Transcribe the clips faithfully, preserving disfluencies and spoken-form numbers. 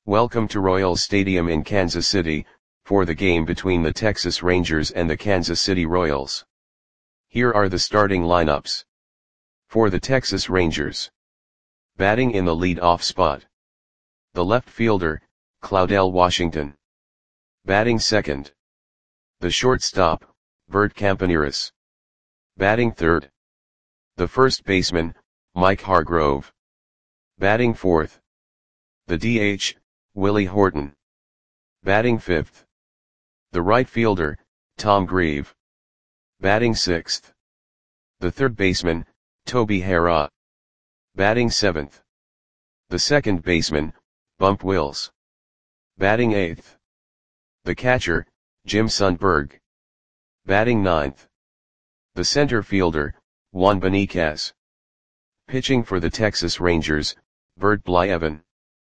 Welcome to Royals Stadium in Kansas City, for the game between the Texas Rangers and the Kansas City Royals. Here are the starting lineups. For the Texas Rangers. Batting in the lead-off spot. The left fielder, Claudell Washington. Batting second. The shortstop, Bert Campaneris. Batting third. The first baseman, Mike Hargrove. Batting fourth. The D H, Willie Horton. Batting fifth. The right fielder, Tom Grieve. Batting sixth. The third baseman, Toby Harrah. Batting seventh. The second baseman, Bump Wills. Batting eighth. The catcher, Jim Sundberg. Batting ninth. The center fielder, Juan Beniquez. Pitching for the Texas Rangers, Bert Blyleven.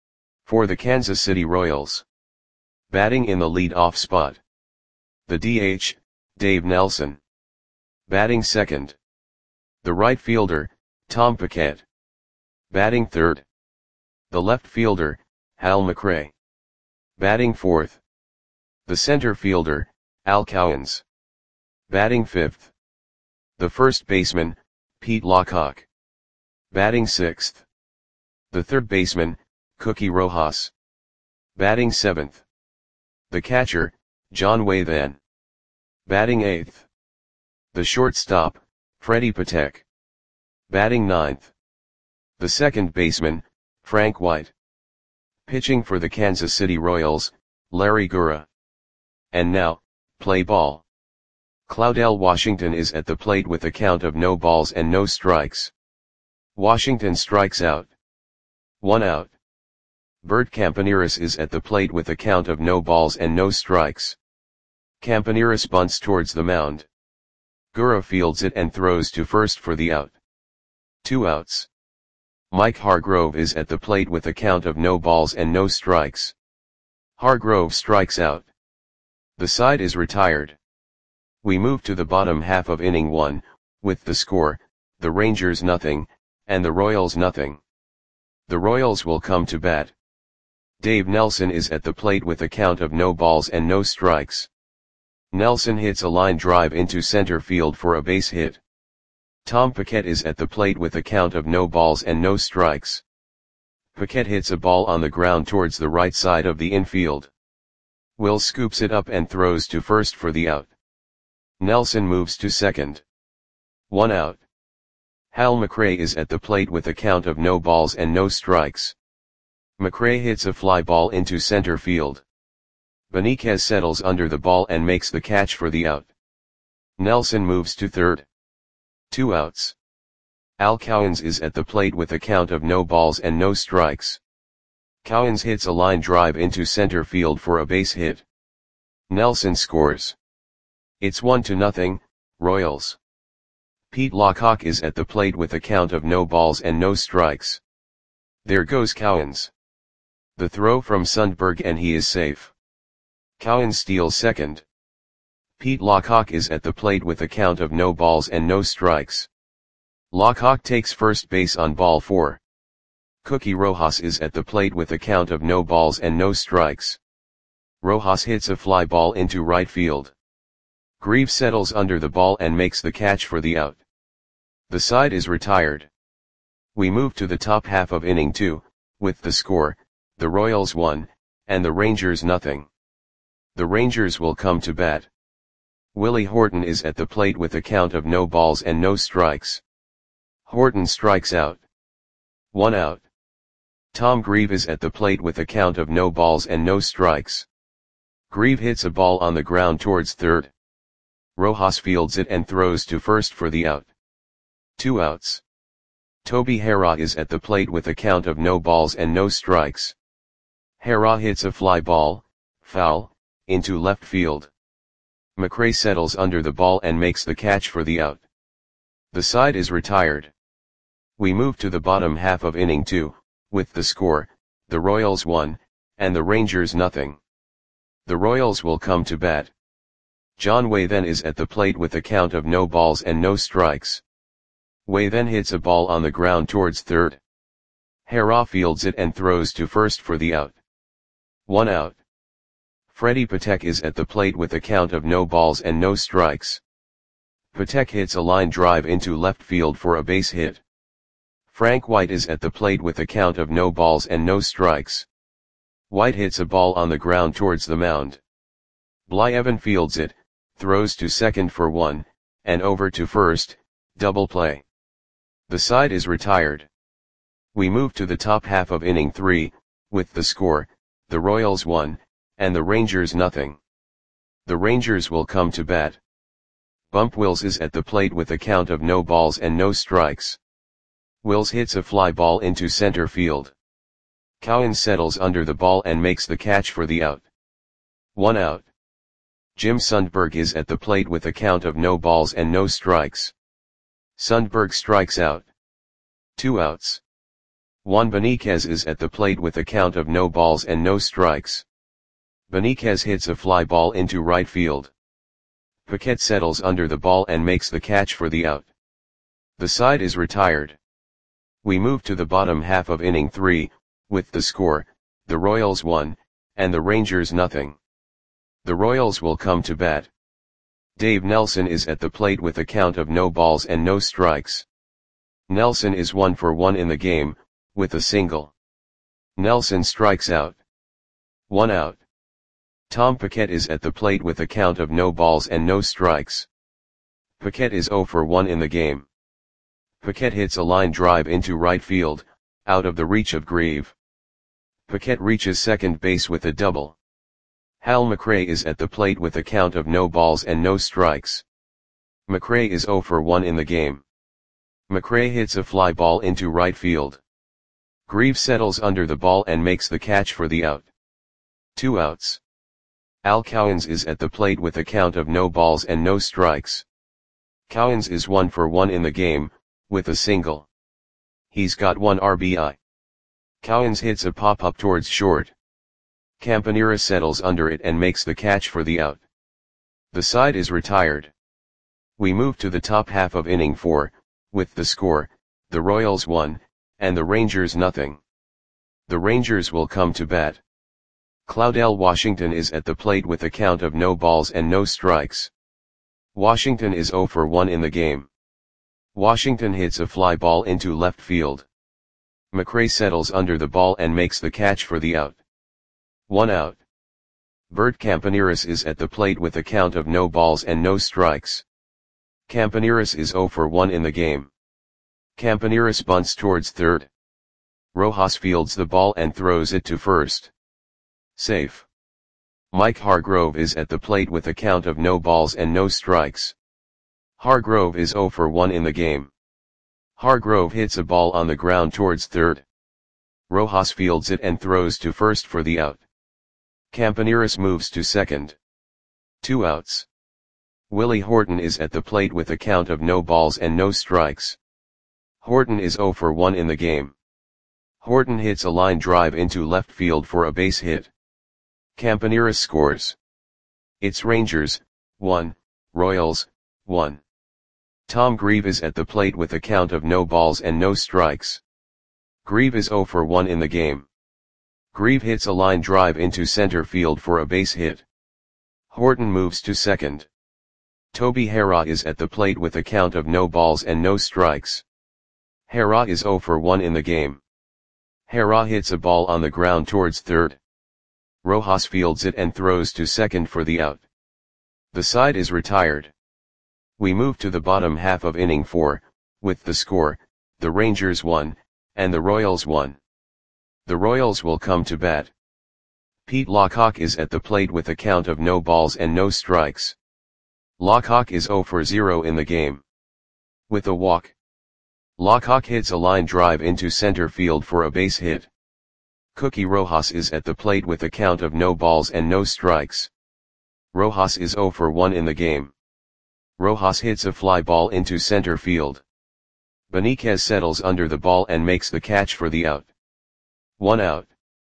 For the Kansas City Royals. Batting in the lead-off spot. The D H, Dave Nelson. Batting second. The right fielder, Tom Paquette. Batting third. The left fielder, Hal McRae. Batting fourth. The center fielder, Al Cowens. Batting fifth. The first baseman, Pete Lockhart. Batting sixth. The third baseman, Cookie Rojas. Batting seventh. The catcher, John Wathan. Batting eighth. The shortstop, Freddie Patek. Batting ninth. The second baseman, Frank White. Pitching for the Kansas City Royals, Larry Gura. And now, play ball. Claudell Washington is at the plate with a count of no balls and no strikes. Washington strikes out. One out. Bert Campaneris is at the plate with a count of no balls and no strikes. Campaneris bunts towards the mound. Gura fields it and throws to first for the out. Two outs. Mike Hargrove is at the plate with a count of no balls and no strikes. Hargrove strikes out. The side is retired. We move to the bottom half of inning one, with the score, the Rangers nothing, and the Royals nothing. The Royals will come to bat. Dave Nelson is at the plate with a count of no balls and no strikes. Nelson hits a line drive into center field for a base hit. Tom Paquette is at the plate with a count of no balls and no strikes. Paquette hits a ball on the ground towards the right side of the infield. Will scoops it up and throws to first for the out. Nelson moves to second. One out. Hal McRae is at the plate with a count of no balls and no strikes. McRae hits a fly ball into center field. Beniquez settles under the ball and makes the catch for the out. Nelson moves to third. Two outs. Al Cowens is at the plate with a count of no balls and no strikes. Cowens hits a line drive into center field for a base hit. Nelson scores. It's one to nothing, Royals. Pete Lockhart is at the plate with a count of no balls and no strikes. There goes Cowens. The throw from Sundberg and he is safe. Cowens steals second. Pete Lockhart is at the plate with a count of no balls and no strikes. Lockhart takes first base on ball four. Cookie Rojas is at the plate with a count of no balls and no strikes. Rojas hits a fly ball into right field. Grieve settles under the ball and makes the catch for the out. The side is retired. We move to the top half of inning two, with the score, the Royals one, and the Rangers nothing. The Rangers will come to bat. Willie Horton is at the plate with a count of no balls and no strikes. Horton strikes out. One out. Tom Grieve is at the plate with a count of no balls and no strikes. Grieve hits a ball on the ground towards third. Rojas fields it and throws to first for the out. Two outs. Toby Harrah is at the plate with a count of no balls and no strikes. Harrah hits a fly ball, foul, into left field. McRae settles under the ball and makes the catch for the out. The side is retired. We move to the bottom half of inning two, with the score, the Royals one, and the Rangers nothing. The Royals will come to bat. John Wathan is at the plate with a count of no balls and no strikes. Wathan hits a ball on the ground towards third. Harrah fields it and throws to first for the out. One out. Freddie Patek is at the plate with a count of no balls and no strikes. Patek hits a line drive into left field for a base hit. Frank White is at the plate with a count of no balls and no strikes. White hits a ball on the ground towards the mound. Blyevin fields it, throws to second for one, and over to first, double play. The side is retired. We move to the top half of inning three, with the score, the Royals one, and the Rangers nothing. The Rangers will come to bat. Bump Wills is at the plate with a count of no balls and no strikes. Wills hits a fly ball into center field. Cowan settles under the ball and makes the catch for the out. One out. Jim Sundberg is at the plate with a count of no balls and no strikes. Sundberg strikes out. Two outs. Juan Beniquez is at the plate with a count of no balls and no strikes. Beniquez hits a fly ball into right field. Paquette settles under the ball and makes the catch for the out. The side is retired. We move to the bottom half of inning three, with the score, the Royals one, and the Rangers nothing. The Royals will come to bat. Dave Nelson is at the plate with a count of no balls and no strikes. Nelson is one for one in the game, with a single. Nelson strikes out. One out. Tom Paquette is at the plate with a count of no balls and no strikes. Paquette is zero for one in the game. Paquette hits a line drive into right field, out of the reach of Grieve. Paquette reaches second base with a double. Hal McRae is at the plate with a count of no balls and no strikes. McRae is zero for one in the game. McRae hits a fly ball into right field. Grieve settles under the ball and makes the catch for the out. Two outs. Al Cowens is at the plate with a count of no balls and no strikes. Cowens is one for one in the game, with a single. He's got one R B I. Cowens hits a pop-up towards short. Campanera settles under it and makes the catch for the out. The side is retired. We move to the top half of inning four, with the score, the Royals one, and the Rangers nothing. The Rangers will come to bat. Claudel Washington is at the plate with a count of no balls and no strikes. Washington is zero for one in the game. Washington hits a fly ball into left field. McRae settles under the ball and makes the catch for the out. One out. Bert Campaneris is at the plate with a count of no balls and no strikes. Campaneris is zero for one in the game. Campaneris bunts towards third. Rojas fields the ball and throws it to first. Safe. Mike Hargrove is at the plate with a count of no balls and no strikes. Hargrove is zero for one in the game. Hargrove hits a ball on the ground towards third. Rojas fields it and throws to first for the out. Campaneris moves to second. Two outs. Willie Horton is at the plate with a count of no balls and no strikes. Horton is zero for one in the game. Horton hits a line drive into left field for a base hit. Campaneris scores. It's Rangers, one, Royals, one. Tom Grieve is at the plate with a count of no balls and no strikes. Grieve is zero for one in the game. Grieve hits a line drive into center field for a base hit. Horton moves to second. Toby Harrah is at the plate with a count of no balls and no strikes. Harrah is zero for one in the game. Harrah hits a ball on the ground towards third. Rojas fields it and throws to second for the out. The side is retired. We move to the bottom half of inning four, with the score, the Rangers one, and the Royals one. The Royals will come to bat. Pete Lockhawk is at the plate with a count of no balls and no strikes. Lockhawk is zero for zero in the game. With a walk. Lockhawk hits a line drive into center field for a base hit. Cookie Rojas is at the plate with a count of no balls and no strikes. Rojas is zero for one in the game. Rojas hits a fly ball into center field. Beniquez settles under the ball and makes the catch for the out. One out.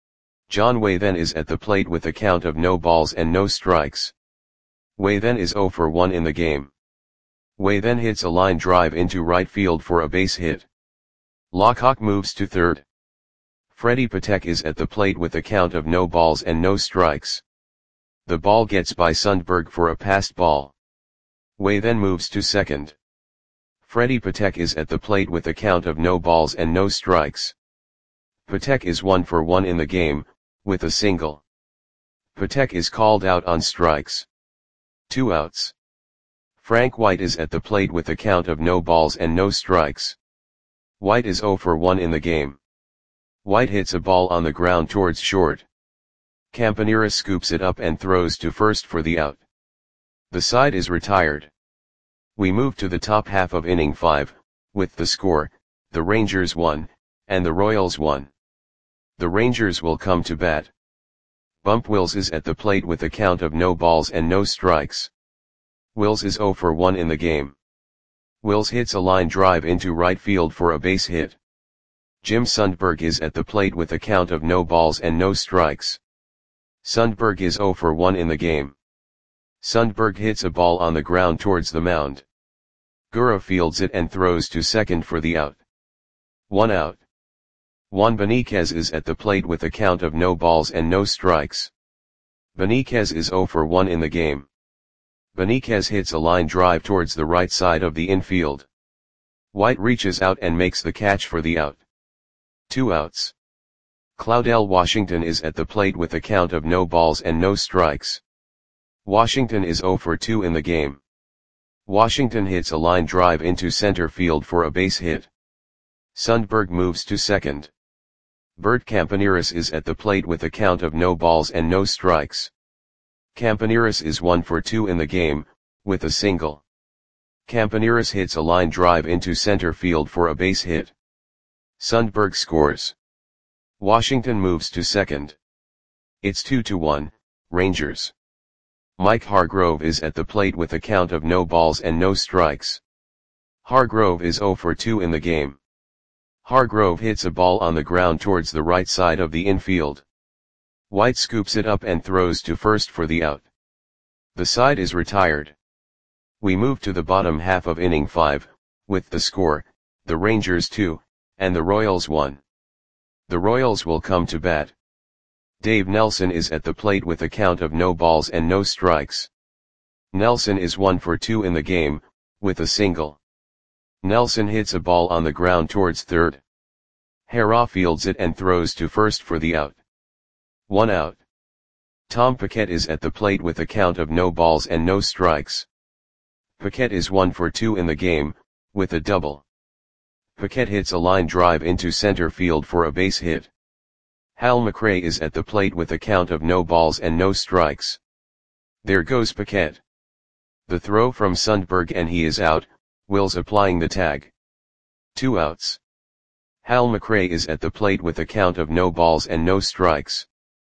John Way then is at the plate with a count of no balls and no strikes. Way then is zero for one in the game. Way then hits a line drive into right field for a base hit. Lockhawk moves to third. Freddie Patek is at the plate with a count of no balls and no strikes. The ball gets by Sundberg for a passed ball. Way then moves to second. Freddie Patek is at the plate with a count of no balls and no strikes. Patek is one for one in the game, with a single. Patek is called out on strikes. Two outs. Frank White is at the plate with a count of no balls and no strikes. White is zero for one in the game. White hits a ball on the ground towards short. Campaneris scoops it up and throws to first for the out. The side is retired. We move to the top half of inning five, with the score, the Rangers won, and the Royals won. The Rangers will come to bat. Bump Wills is at the plate with a count of no balls and no strikes. Wills is zero for one in the game. Wills hits a line drive into right field for a base hit. Jim Sundberg is at the plate with a count of no balls and no strikes. Sundberg is zero for one in the game. Sundberg hits a ball on the ground towards the mound. Gura fields it and throws to second for the out. One out. Juan Beniquez is at the plate with a count of no balls and no strikes. Beniquez is zero for one in the game. Beniquez hits a line drive towards the right side of the infield. White reaches out and makes the catch for the out. Two outs. Claudel Washington is at the plate with a count of no balls and no strikes. Washington is zero for two in the game. Washington hits a line drive into center field for a base hit. Sundberg moves to second. Bert Campaneris is at the plate with a count of no balls and no strikes. Campaneris is one for two in the game, with a single. Campaneris hits a line drive into center field for a base hit. Sundberg scores. Washington moves to second. It's two to one, Rangers. Mike Hargrove is at the plate with a count of no balls and no strikes. Hargrove is zero for two in the game. Hargrove hits a ball on the ground towards the right side of the infield. White scoops it up and throws to first for the out. The side is retired. We move to the bottom half of inning five, with the score, the Rangers two, and the Royals one. The Royals will come to bat. Dave Nelson is at the plate with a count of no balls and no strikes. Nelson is one for two in the game, with a single. Nelson hits a ball on the ground towards third. Hara fields it and throws to first for the out. One out. Tom Paquette is at the plate with a count of no balls and no strikes. Paquette is one for two in the game, with a double. Paquette hits a line drive into center field for a base hit. Hal McRae is at the plate with a count of no balls and no strikes. There goes Paquette. The throw from Sundberg and he is out, Wills applying the tag. Two outs. Hal McRae is at the plate with a count of no balls and no strikes.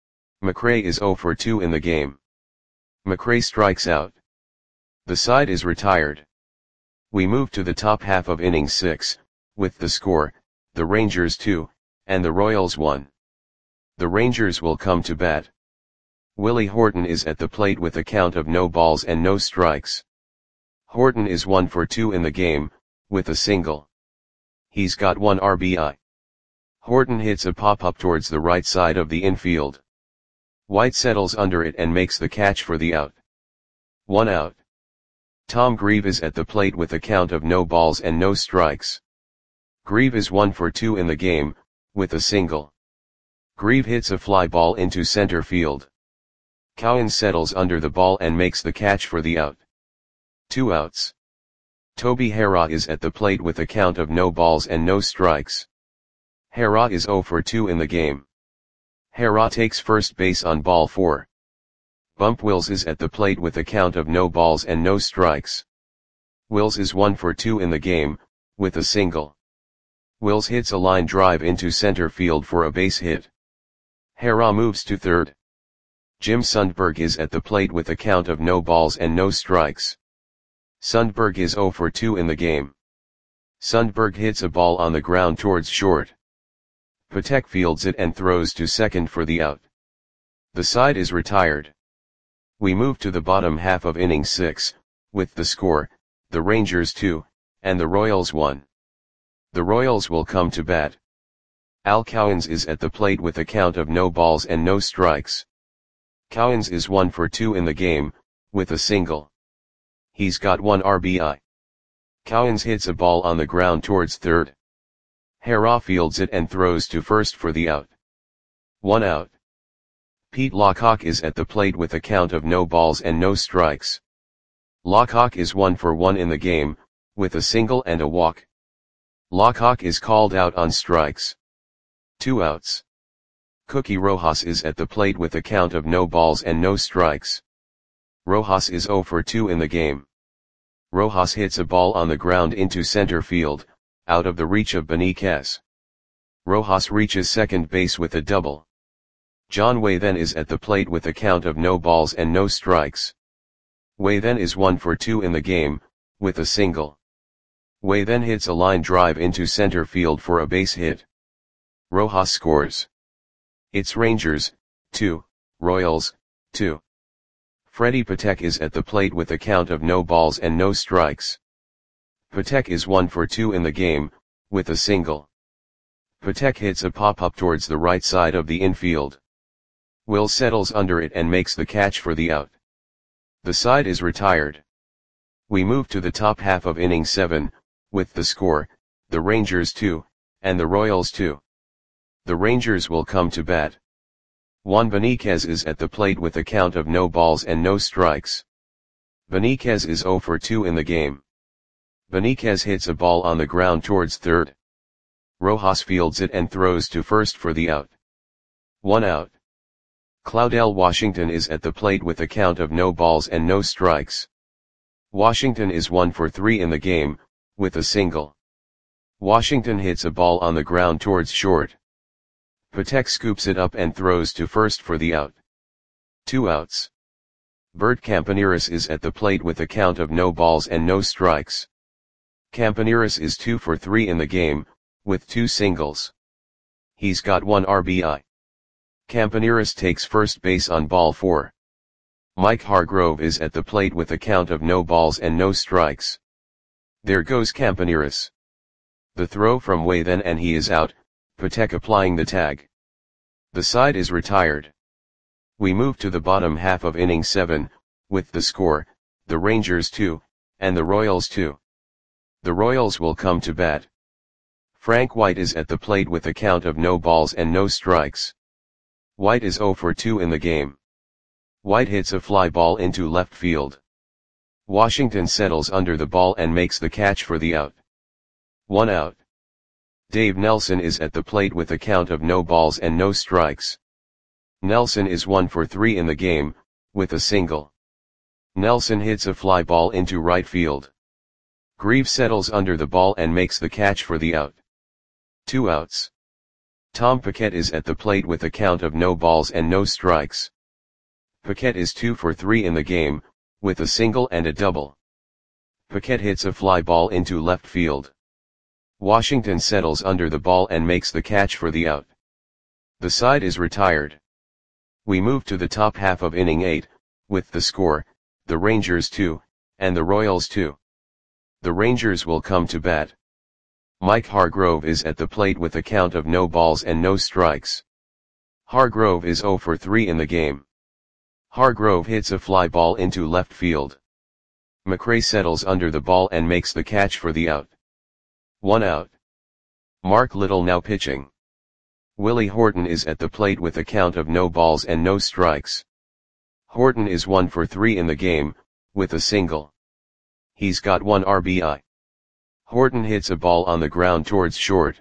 McRae is zero for two in the game. McRae strikes out. The side is retired. We move to the top half of inning six, with the score, the Rangers two, and the Royals one. The Rangers will come to bat. Willie Horton is at the plate with a count of no balls and no strikes. Horton is one for two in the game, with a single. He's got one R B I. Horton hits a pop-up towards the right side of the infield. White settles under it and makes the catch for the out. One out. Tom Grieve is at the plate with a count of no balls and no strikes. Grieve is one for two in the game, with a single. Grieve hits a fly ball into center field. Cowan settles under the ball and makes the catch for the out. Two outs. Toby Hara is at the plate with a count of no balls and no strikes. Hara is zero for two in the game. Hara takes first base on ball four. Bump Wills is at the plate with a count of no balls and no strikes. Wills is one for two in the game, with a single. Wills hits a line drive into center field for a base hit. Hara moves to third. Jim Sundberg is at the plate with a count of no balls and no strikes. Sundberg is zero for two in the game. Sundberg hits a ball on the ground towards short. Patek fields it and throws to second for the out. The side is retired. We move to the bottom half of inning six, with the score, the Rangers two, and the Royals one. The Royals will come to bat. Al Cowens is at the plate with a count of no balls and no strikes. Cowens is one for two in the game, with a single. He's got one R B I. Cowens hits a ball on the ground towards third. Harrah fields it and throws to first for the out. One out. Pete Lockhawk is at the plate with a count of no balls and no strikes. Lockhawk is one for one in the game, with a single and a walk. Lockhawk is called out on strikes. Two outs. Cookie Rojas is at the plate with a count of no balls and no strikes. Rojas is zero for two in the game. Rojas hits a ball on the ground into center field, out of the reach of Beniquez. Rojas reaches second base with a double. John Way then is at the plate with a count of no balls and no strikes. Way then is one for two in the game, with a single. Way then hits a line drive into center field for a base hit. Rojas scores. It's Rangers, two, Royals, two. Freddie Patek is at the plate with a count of no balls and no strikes. Patek is one for two in the game, with a single. Patek hits a pop-up towards the right side of the infield. Will settles under it and makes the catch for the out. The side is retired. We move to the top half of inning seven, with the score, the Rangers two, and the Royals two. The Rangers will come to bat. Juan Beniquez is at the plate with a count of no balls and no strikes. Beniquez is zero for two in the game. Beniquez hits a ball on the ground towards third. Rojas fields it and throws to first for the out. One out. Claudel Washington is at the plate with a count of no balls and no strikes. Washington is one for three in the game, with a single. Washington hits a ball on the ground towards short. Patek scoops it up and throws to first for the out. Two outs. Bert Campaneris is at the plate with a count of no balls and no strikes. Campaneris is two for three in the game, with two singles. He's got one R B I. Campaneris takes first base on ball four. Mike Hargrove is at the plate with a count of no balls and no strikes. There goes Campaneris. The throw from Way then and he is out, Patek applying the tag. The side is retired. We move to the bottom half of inning seven, with the score, the Rangers two, and the Royals two. The Royals will come to bat. Frank White is at the plate with a count of no balls and no strikes. White is zero for two in the game. White hits a fly ball into left field. Washington settles under the ball and makes the catch for the out. One out. Dave Nelson is at the plate with a count of no balls and no strikes. Nelson is one for three in the game, with a single. Nelson hits a fly ball into right field. Grieve settles under the ball and makes the catch for the out. Two outs. Tom Paquette is at the plate with a count of no balls and no strikes. Paquette is two for three in the game, with a single and a double. Paquette hits a fly ball into left field. Washington settles under the ball and makes the catch for the out. The side is retired. We move to the top half of inning eight, with the score, the Rangers two, and the Royals two. The Rangers will come to bat. Mike Hargrove is at the plate with a count of no balls and no strikes. Hargrove is zero for three in the game. Hargrove hits a fly ball into left field. McRae settles under the ball and makes the catch for the out. One out. Mark Little now pitching. Willie Horton is at the plate with a count of no balls and no strikes. Horton is one for three in the game, with a single. He's got one R B I. Horton hits a ball on the ground towards short.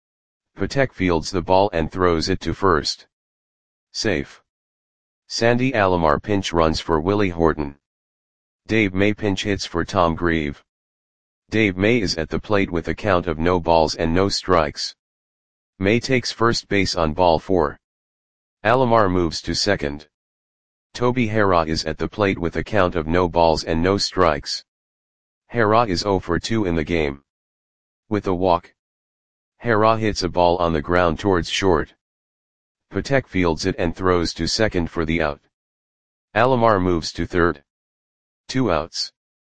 Patek fields the ball and throws it to first. Safe. Sandy Alomar pinch runs for Willie Horton. Dave May pinch hits for Tom Grieve. Dave May is at the plate with a count of no balls and no strikes. May takes first base on ball four. Alomar moves to second. Toby Harrah is at the plate with a count of no balls and no strikes. Harrah is zero for two in the game. With a walk. Harrah hits a ball on the ground towards short. Patek fields it and throws to second for the out. Alomar moves to third. Two outs.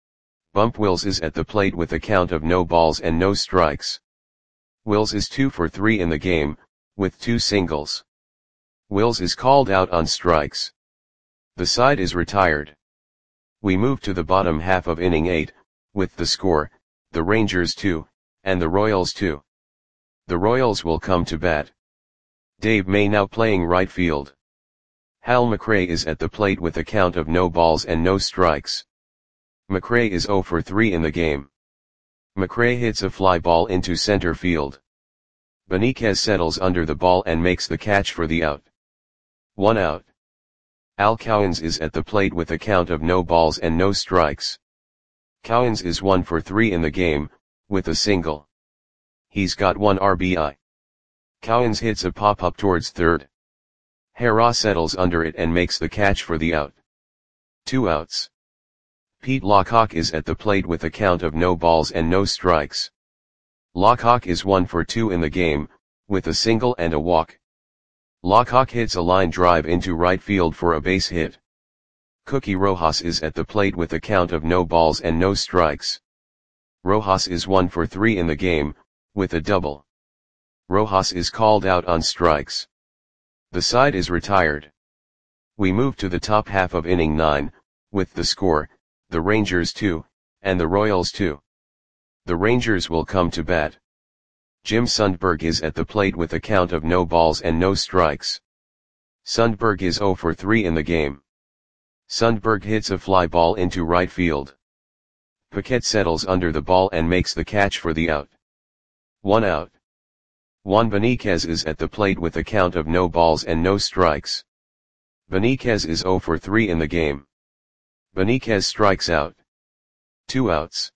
Bump Wills is at the plate with a count of no balls and no strikes. Wills is two for three in the game, with two singles. Wills is called out on strikes. The side is retired. We move to the bottom half of inning eight, with the score, the Rangers two, and the Royals two. The Royals will come to bat. Dave May now playing right field. Hal McRae is at the plate with a count of no balls and no strikes. McRae is oh for three in the game. McRae hits a fly ball into center field. Benitez settles under the ball and makes the catch for the out. One out. Al Cowens is at the plate with a count of no balls and no strikes. Cowens is one for three in the game, with a single. He's got one R B I. Cowens hits a pop-up towards third. Hara settles under it and makes the catch for the out. Two outs. Pete Lockhawk is at the plate with a count of no balls and no strikes. Lockhawk is one for two in the game, with a single and a walk. Lockhawk hits a line drive into right field for a base hit. Cookie Rojas is at the plate with a count of no balls and no strikes. Rojas is one for three in the game, with a double. Rojas is called out on strikes. The side is retired. We move to the top half of inning nine, with the score, the Rangers two, and the Royals two. The Rangers will come to bat. Jim Sundberg is at the plate with a count of no balls and no strikes. Sundberg is oh for three in the game. Sundberg hits a fly ball into right field. Paquette settles under the ball and makes the catch for the out. One out. Juan Benitez is at the plate with a count of no balls and no strikes. Benitez is oh for three in the game. Benitez strikes out. Two outs.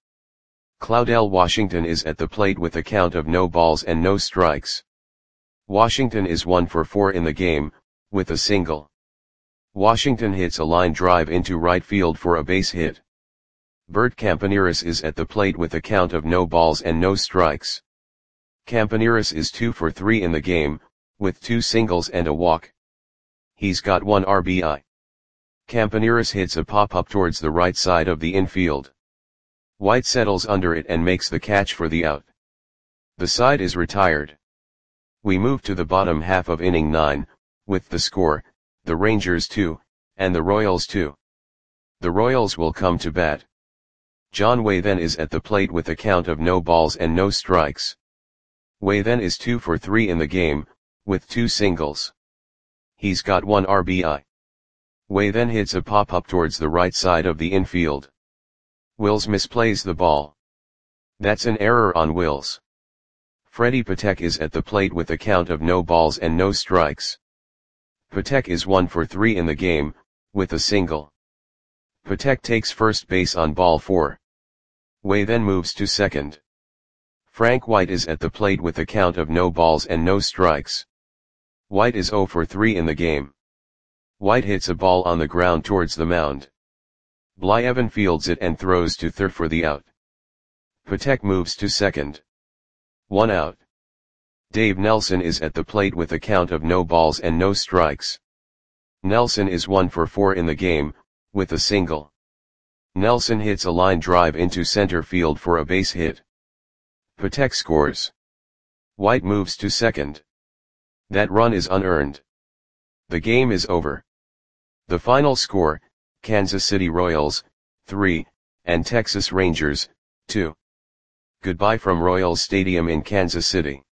Claudel Washington is at the plate with a count of no balls and no strikes. Washington is one for four in the game, with a single. Washington hits a line drive into right field for a base hit. Bert Campaneris is at the plate with a count of no balls and no strikes. Campaneris is two for three in the game, with two singles and a walk. He's got one R B I. Campaneris hits a pop-up towards the right side of the infield. White settles under it and makes the catch for the out. The side is retired. We move to the bottom half of inning nine, with the score, the Rangers two, and the Royals two. The Royals will come to bat. John Waythen is at the plate with a count of no balls and no strikes. Waythen is two for three in the game, with two singles. He's got one R B I. Waythen hits a pop-up towards the right side of the infield. Wills misplays the ball. That's an error on Wills. Freddie Patek is at the plate with a count of no balls and no strikes. Patek is one for three in the game, with a single. Patek takes first base on ball four. Waythen moves to second. Frank White is at the plate with a count of no balls and no strikes. White is oh for three in the game. White hits a ball on the ground towards the mound. Blyevin fields it and throws to third for the out. Patek moves to second. One out. Dave Nelson is at the plate with a count of no balls and no strikes. Nelson is one for four in the game, with a single. Nelson hits a line drive into center field for a base hit. Patek scores. White moves to second. That run is unearned. The game is over. The final score, Kansas City Royals, three, and Texas Rangers, two. Goodbye from Royals Stadium in Kansas City.